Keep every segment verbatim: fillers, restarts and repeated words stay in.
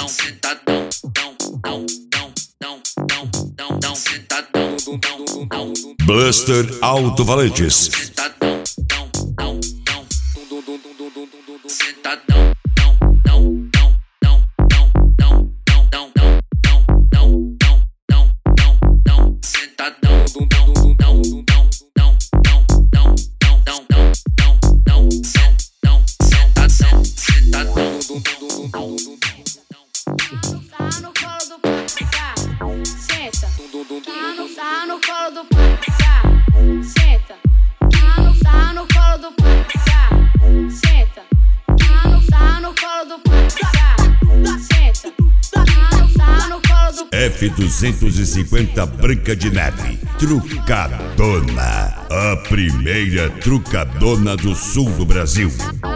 sentadão, dão, dão, dão, dão, dão, dão, dão, sentadão, dum, dum, dum, dum, dum. Buster Alto Valentis. Sentadão, dão, dão, dão, dum, dum, dum, dum, dum, dum, dum, sentadão, dão, dão, dão, dão, dão, dão, dão, dão, dão, dão, dão, dão, dão, sentadão, dum, dum, dum, dum, dum, dum, dão, dão, dão, dão, dão, dão, dão, dão, sentadão, sentadão, dum, dum, dum, dum, dum, dum. Tá no colo do pai, senta. Tá no, tá no colo do pai, senta. Tá no, tá no colo do pai, senta. Tá no, tá no colo do pai, senta. Tá no, tá no colo do pai. F duzentos e cinquenta Branca de Neve. Trucadona. A primeira trucadona do sul do Brasil.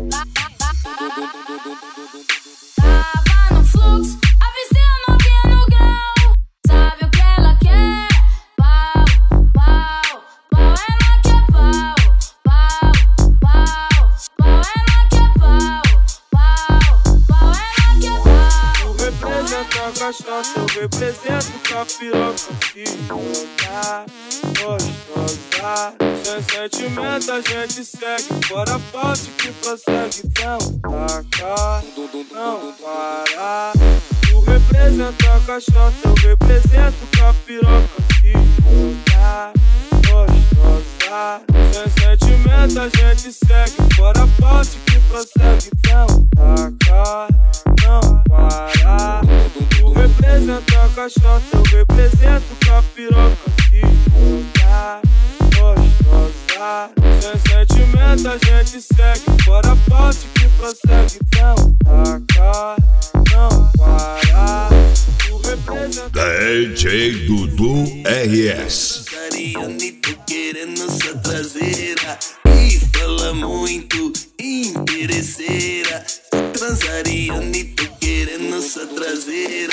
Tava no fluxo, avistei a novinha no grau. Sabe o que ela quer? Pau, pau, pau, ela quer pau. Pau, pau, pau, ela quer pau. Pau, pau, ela quer pau. Eu represento a cachaça, eu represento com a piroca filha gostosa. Sem sentimento a gente segue, fora parte que prossegue. Então taca, não para. Eu represento a cachaça, eu represento com a piroca filha gostosa. Sem sentimento a gente segue, fora parte que prossegue. Então taca, não para. Eu represento a cachaça, eu represento com a piroca filha gostosa. Sem sentimento a gente segue, fora parte que prossegue. Então taca, não para. Eu represento D J Dudu R S. Ariane, tô querendo sua traseira e fala muito interesseira. Transariane, tô querendo sua traseira